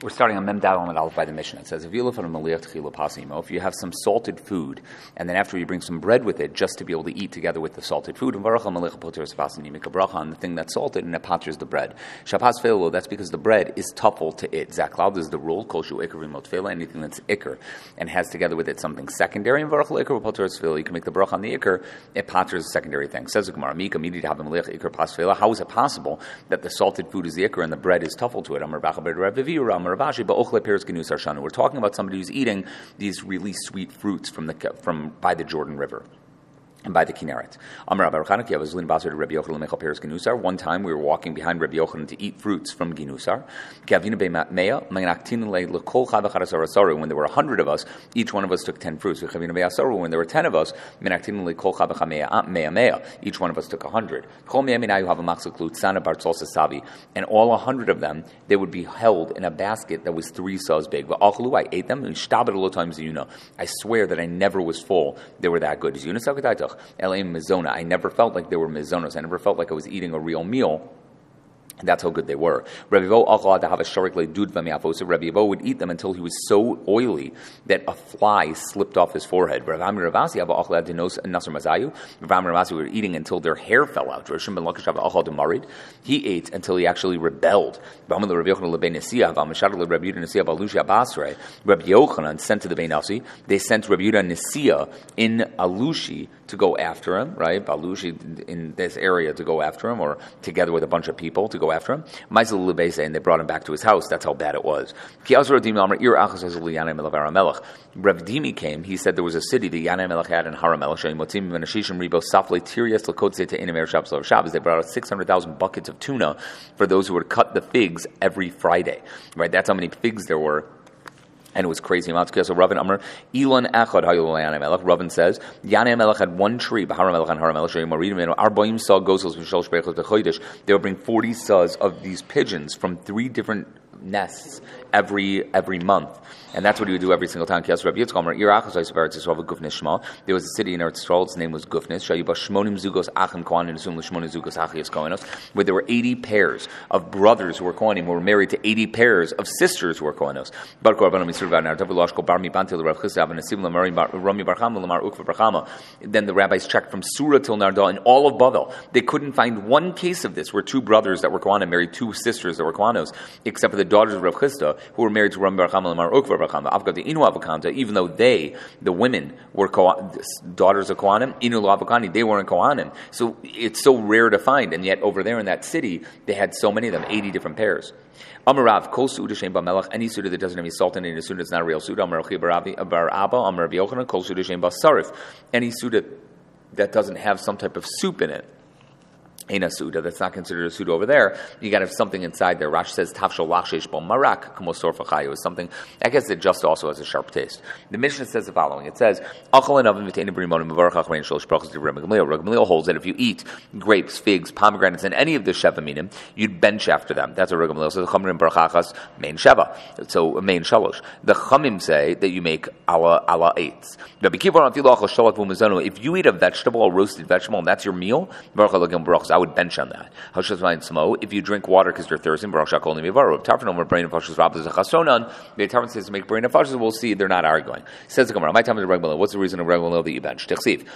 We're starting on Mem Dal and Aleph by the Mishnah. It says, if you have some salted food, and then after you bring some bread with it, just to be able to eat together with the salted food, and you make a bracha on the thing that's salted, and it paters the bread. That's because the bread is tuffle to it. Zaklal is the rule, anything that's ikr, and has together with it something secondary. You can make the bracha on the ikr, it paters the secondary thing. Says the Gemara, how is it possible that the salted food is the ikr and the bread is tuffle to it? We're talking about somebody who's eating these really sweet fruits from by the Jordan River and by the Kinneret. One time we were walking behind Rabbi Yochanan to eat fruits from Ginusar. When there were 100 of us, each one of us took 10 fruits. When there were 10 of us, each one of us took 100. And all 100 of them, they would be held in a basket that was 3 saws big. I ate them. I swear that I never was full. They were that good. I never felt like they were mizonos. I never felt like I was eating a real meal. That's how good they were. Rabbi Yevo would eat them until he was so oily that a fly slipped off his forehead. Rabbi Ravasi were eating until their hair fell out. He ate until he actually rebelled. Rabbi Yochanan sent to the Beinasi. They sent Rabbi Yehuda Nisia in Alushi to go after him, right? Balushi in this area to go after him, or together with a bunch of people to go after him. And they brought him back to his house. That's how bad it was. Rav Dimi came. He said there was a city that Yanai Melech had in Haramelech. They brought out 600,000 buckets of tuna for those who would cut the figs every Friday. Right? That's how many figs there were. And it was crazy amounts. So Ravin Amr, Elon Echad Hayul Yanai Melech. Ravin says Yanai Melech had one tree. They would bring 40 saws of these pigeons from 3 different nests every month. And that's what he would do every single time. There was a city in Eretz Yisrael, its name was Gufnis, where there were 80 pairs of brothers who were Kohanim, who were married to 80 pairs of sisters who were Kohanos. Then the rabbis checked from Surah till Narda in all of Bavel. They couldn't find one case of this where 2 brothers that were Kohanim married 2 sisters that were Kohanos, except for the daughters of Rav Chisda, who were married to Rami Bar Chama Lamar Ukva Bar Chama. Even though the women, were daughters of Kohanim, Inu Lavakani, they weren't Kohanim. So it's so rare to find, and yet over there in that city, they had so many of them, 80 different pairs. Amarav, Kol Suda Shem Bamelech, any Suda that doesn't have any salt in it, it's not a real Suda. Amar Bar Abba, Amar Rabbi Yochanan, Kol Suda Shem Basarif, any Suda that doesn't have some type of soup in it. In a Suda, that's not considered a Suda over there. You got to have something inside there. Rashi says, Tafshal Lachesh Bal Marak, Kamosor Fachayu, is something, I guess it just also has a sharp taste. The Mishnah says the following. It says, Gamliel holds that if you eat grapes, figs, pomegranates, and any of the Sheva Minim, you'd bench after them. That's what Gamliel says. Chamim Barachachas, main Sheva. So, main Shalosh. The Chamim say that you make ala eights. If you eat a vegetable, a roasted vegetable, and that's your meal, I would bench on that. If you drink water because you're thirsty, Tarfon says to make brain of fashas, we'll see, they're not arguing. Says the Gemara, my time is regular. What's the reason of regular that you bench? It says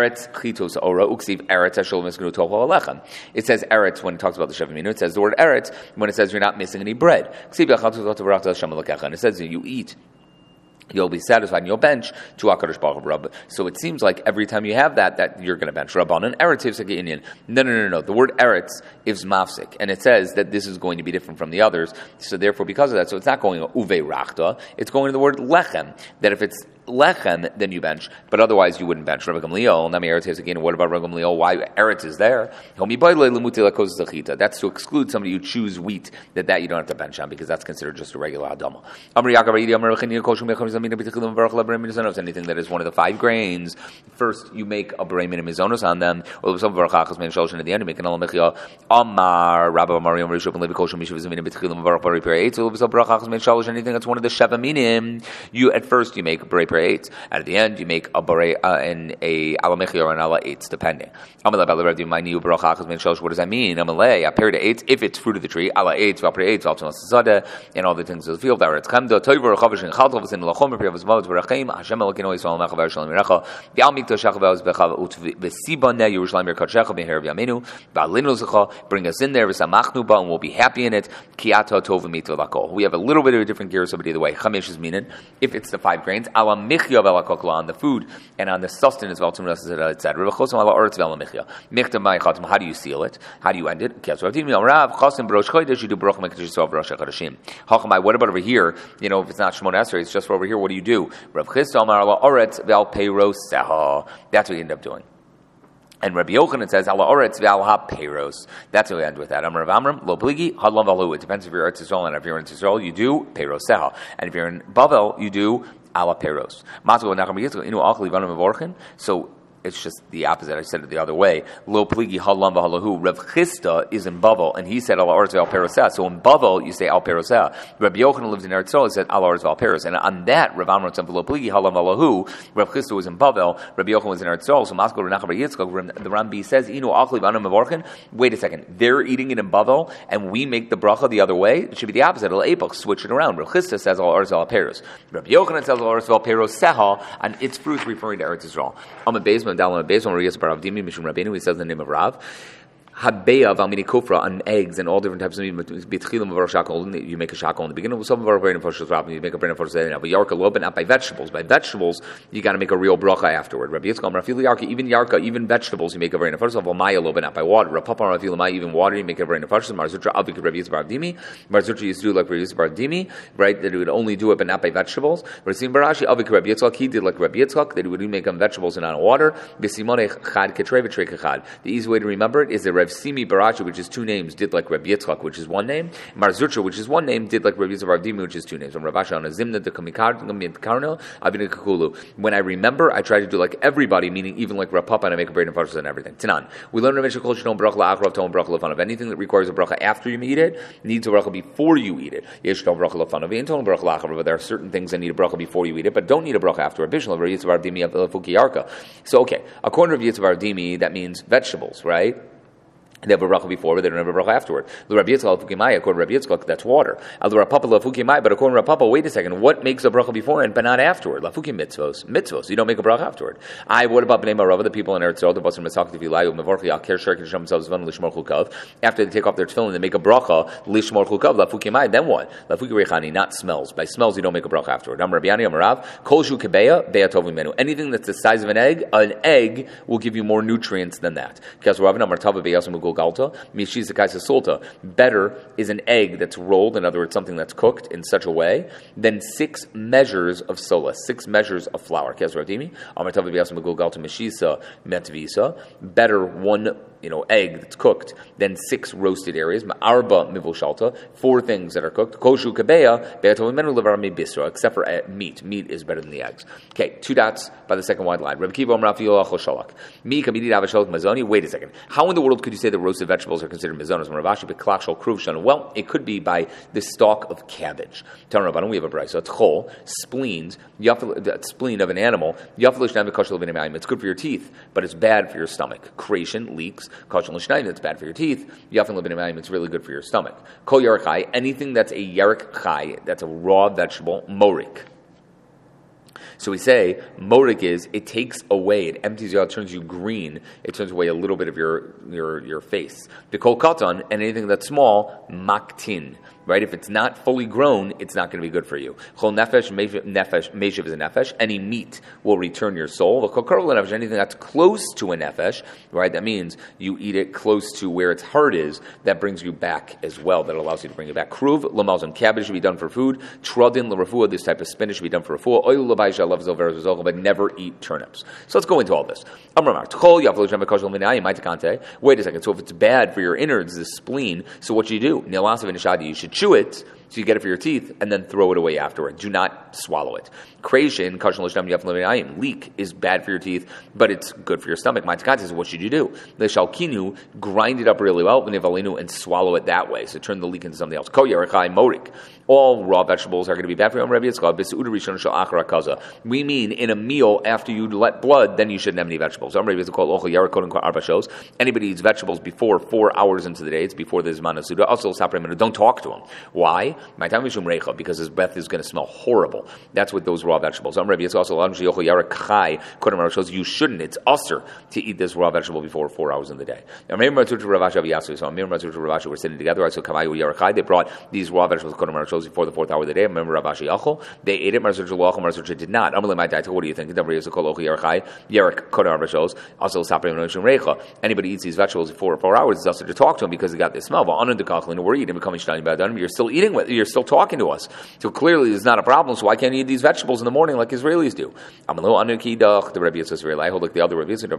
eretz when it talks about the Sheva Minu. It says the word eretz when it says you're not missing any bread. And it says you eat, you'll be satisfied and you'll bench to HaKadosh Baruch Hu. So it seems like every time you have that you're going to bench. Rabbanan, eretz ivsek Indian. No. The word eretz is mafsik. And it says that this is going to be different from the others. So therefore, because of that, so it's not going uve rachta, it's going to the word lechem. That if it's lechem, then you bench. But otherwise, you wouldn't bench. Rabbi Gamliel, nami eretz ivsek. What about Rabbi Gamliel? Why eretz is there? That's to exclude somebody who choose wheat, that you don't have to bench on, because that's considered just a regular adama. Anything that is one of the 5 grains, first you make a berei min mizonos on them. At the end, you make an alamechia. Amar Rabbi Mariam Rishon Levi Kol Shemish V'Zaminim B'Tchilim V'Varach Berei Peri Eitzel V'Zal Brachachas Mein Shalosh. Anything that's one of the Sheva Minim, you at first you make berei peri eitz. And at the end, you make a bare and a ala mechia or an ala eitz, depending. What does that mean? If it's fruit of the tree, ala eitz, and all the things of the field. Bring us in there, and we'll be happy in it. We have a little bit of a different gear, but either way, chamesh is meaning if it's the 5 grains, ala michya on the food and on the sustenance, etc. How do you seal it? How do you end it? You do what about over here? If it's not Shemona Esrei, it's just for over here. What do you do? That's what you end up doing. And Rabbi Yochanan says, "Ala oretz ve'al ha-peiros." That's what we end with that. Amar Rav Amram, lo pligi, hadlam v'alu. It depends if you're Eretz Yisrael, and if you're in Eretz Yisrael, you do peiros seha. And if you're in Bavel, you do ala peiros. So it's just the opposite. I said it the other way. Lo pligi halam v'halahu. Rav Chisda is in Bavel, and he said ala oretz ve'al peroseh. So in Bavel, you say al peroseh. Rabbi Yochanan lives in Eretz Yisrael, he said ala oretz ve'al peros. And on that, Rav Amram said lo pligi halam v'halahu. Rav Chisda was in Bavel, Rabbi Yochanan was in Eretz Yisrael. So Maskal Renach Bar Yitzchak, the Rambi says, inu achli v'anam mevorchen. Wait a second, they're eating it in Bavel, and we make the bracha the other way. It should be the opposite. Al epach, switch it around. Rav Chisda says ala oretz ve'al peros. Rabbi Yochanan says ala oretz ve'al peroseh, and its fruits referring to Eretz Yisrael. I'm a basement, down on a basement. He says the name of Rav. Habeya valmini kufra on eggs and all different types of meat. You make a shakol in the beginning. Some of our brain and you make a brain and but yarka low, but not by vegetables. By vegetables, you got to make a real bracha afterward. Rabbi Yitzchak, Rafili yarka, even vegetables, you make a brain and first of all, maya low, but not by water. Rapapa Rafili maya, even water, you make a brain and first. Marzutra avik Rabbi Yitzchak Dimi. Marzutra used to do like Rabbi Yitzchak Dimi, right? That he would only do it, but not by vegetables. Rasim Barashi avik Rabbi Yitzchak, he did like Rabbi Yitzchak, that he would make them vegetables and not water. The easy way to remember it is the Rav Simi Baracha, which is 2 names, did like Rabbi Yitzchak, which is 1 name. Marzutra, which is 1 name, did like Rabbi Yitzchak Ravdimi, which is 2 names. When I remember, I try to do like everybody, meaning even like Rav Papa, and I make a brain and farshas and everything. Tanan. We learn anything that requires a bracha after you eat it, needs a bracha before you eat it. There are certain things that need a bracha before you eat it, but don't need a bracha after. So, okay, according to Rabbi Yitzchak Ravdimi, that means vegetables, right? They have a bracha before, but they don't have a bracha afterward. According to Rabbi Yitzchak, that's water. But according to Rav Papa, wait a second, what makes a bracha before and but not afterward? Lafukim mitzvos. You don't make a bracha afterward. What about Bnei Marava, the people in Eretz Yisrael, the Basar Mesach, if you lie, after they take off their tefillin, they make a bracha, lishmor chukav, lafukim, then what? Lafuki rechani, not smells. By smells, you don't make a bracha afterward. Anything that's the size of an egg will give you more nutrients than that. Better is an egg that's rolled, in other words, something that's cooked in such a way, than 6 measures of sola, 6 measures of flour. Better 1 egg that's cooked than 6 roasted areas. 4 things that are cooked. Koshu kabeya, except for meat. Meat is better than the eggs. Okay, 2 dots by the second wide line. Wait a second. How in the world could you say that roasted vegetables are considered mizonos? Well, it could be by the stalk of cabbage. We have a brayso. Tchol, spleens, spleen of an animal. It's good for your teeth, but it's bad for your stomach. Creation, leeks. It's bad for your teeth. It's really good for your stomach. Kol yarek chai, anything that's a yarek chai, that's a raw vegetable, morik. So we say, morik is, it takes away, it empties you out, it turns you green, it turns away a little bit of your face. The kol katan, and anything that's small, maktin. Right? If it's not fully grown, it's not going to be good for you. Chol nefesh, meshiv is a nefesh. Any meat will return your soul. The kol karol nefesh, anything that's close to a nefesh, right? That means you eat it close to where its heart is. That brings you back as well. That allows you to bring it back. Kruv, lamalzon, cabbage should be done for food. Trudin, l'rafua, this type of spinach should be done for refuah. Oil l'baisha, love zolver, but never eat turnips. So let's go into all this. Wait a second. So if it's bad for your innards, the spleen, so what you do? You should chew it, So you get it for your teeth and then throw it away afterward. Do not swallow it. Creation, leak is bad for your teeth, but it's good for your stomach. So what should you do? Grind it up really well and swallow it that way. So turn the leak into something else. All raw vegetables are going to be bad for you. We mean in a meal after you let blood, then you shouldn't have any vegetables. Anybody eats vegetables before 4 hours into the day, it's before the Zman HaSuda. Also, don't talk to him. Why? Because his breath is going to smell horrible. That's what those raw vegetables. You shouldn't. It's usher to eat this raw vegetable before 4 hours in the day. So Amir Ravashi were sitting together. They brought these raw vegetables before the 4th hour of the day. Remember Ravashi Yachol? They ate it. Marzuch did not. What do you think? Anybody eats these vegetables before 4 hours, it's usher to talk to him because they got this smell. You're still eating with, you're still talking to us. So clearly it's not a problem. So why can't you eat these vegetables in the morning like Israelis do? I'm a little the Rebbe Yitzchak I hold like the other Rebbe Yitzchak.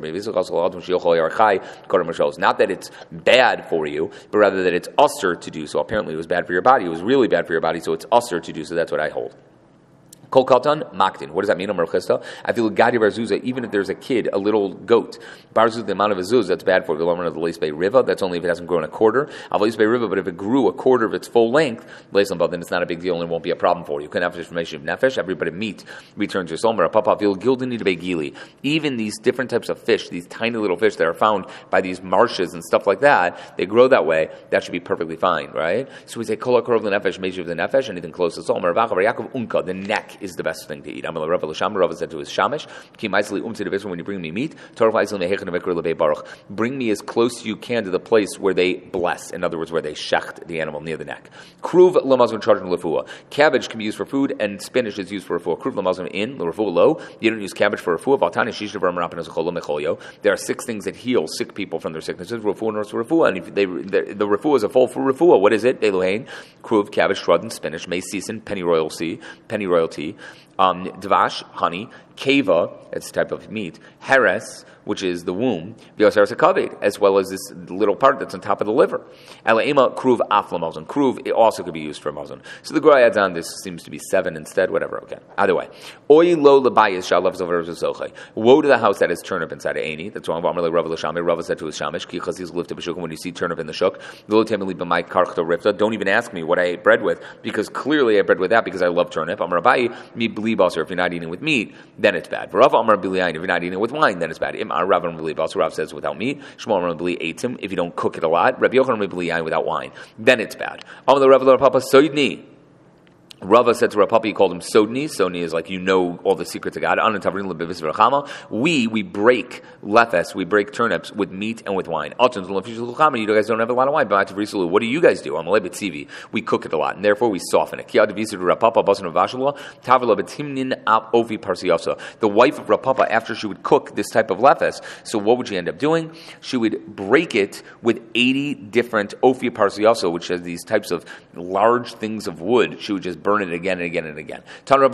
Not that it's bad for you, but rather that it's usher to do so. Apparently it was bad for your body. It was really bad for your body, so it's usher to do so. That's what I hold. Kol katan maktin. What does that mean? I feel gadi barzuzah. Even if there's a kid, a little goat, barzuz the amount of a zuz, that's bad for it. The leis bay riva. That's only if it hasn't grown a quarter. Leis bay riva. But if it grew a quarter of its full length, then it's not a big deal and it won't be a problem for you. You can have information of nefesh. Everybody meat returns your soul. Papa feel gildeni to begili. Even these different types of fish, these tiny little fish that are found by these marshes and stuff like that, they grow that way. That should be perfectly fine, right? So we say kol korov the nefesh, measure of the nefesh, anything close to soul. The neck is the best thing to eat. Rava said to his shamish, when you bring me meat, bring me as close as you can to the place where they bless. In other words, where they shecht the animal near the neck. Kruv lamazon charging lefua. Cabbage can be used for food, and spinach is used for refuah. Kruv lamazon in lefua low. You don't use cabbage for refuah. There are 6 things that heal sick people from their sicknesses. Refuah, and if the refuah is a full refuah. What is it? Elohain, kruv, cabbage, shrud, and spinach. Mesisin, penny royalty. Dvash, honey, keva, it's a type of meat, heres, which is the womb, as well as this little part that's on top of the liver. Alaima kruv afla mazon. Kruv, it also could be used for mazon. So the Gemara adds on, this seems to be 7 instead, whatever, okay. Either way. Oy lo lebayis shalav zover zochai. Woe to the house that has turnip inside of Aini. That's wrong. Rava said to his shamish, ki chazis lifted b'shuk, when you see turnip in the shuk, don't even ask me what I ate bread with, because clearly I ate bread with that because I love turnip. Amar Abayi, mi bli basar, if you're not eating with meat, then it's bad. Rav Amar Biliyain, if you're not eating with wine, then it's bad. Rav Amar Bili Basar, Rav says without meat. Shmuel Amar Bili eats him if you don't cook it a lot. Rabbi Yochanan Amar Biliyain without wine, then it's bad. Amar Rav Papa Soidni. Rava said to Rav Papa, he called him Sodni. Sodni is like, you know all the secrets of God. We break lefes, we break turnips with meat and with wine. You guys don't have a lot of wine. What do you guys do? We cook it a lot, and therefore we soften it. The wife of Rav Papa, after she would cook this type of lefes, so what would she end up doing? She would break it with 80 different ofi parsiyoso, which has these types of large things of wood. She would just burn it again and again and again.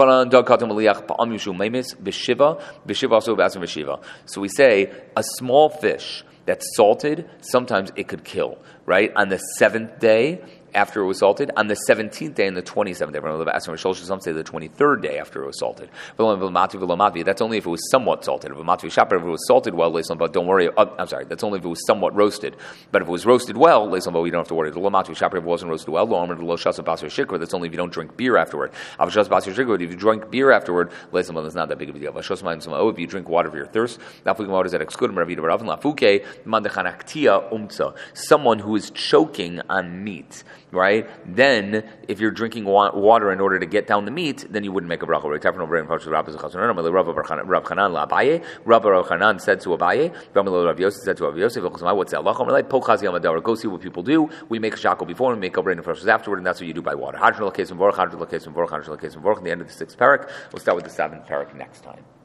So we say a small fish that's salted, sometimes it could kill, right? On the 7th day after it was salted, on the 17th day and the 27th day. Some say the 23rd day after it was salted. That's only if it was somewhat salted. If it was salted well, but don't worry. That's only if it was somewhat roasted. But if it was roasted well, we don't have to worry. If it wasn't roasted well, that's only if you don't drink beer afterward. If you drink beer afterward, it's not that big of a deal. If you drink water for your thirst, someone who is choking on meat, right? Then, if you're drinking water in order to get down the meat, then you wouldn't make a bracha. Rav Chanan said to Abaye, Rav Yosef said to Rav Yosef, what's that? Go see what people do. We make a shackle before, and we make a brain of afterward, and that's what you do by water. At the end of the 6th parak. We'll start with the 7th parak next time.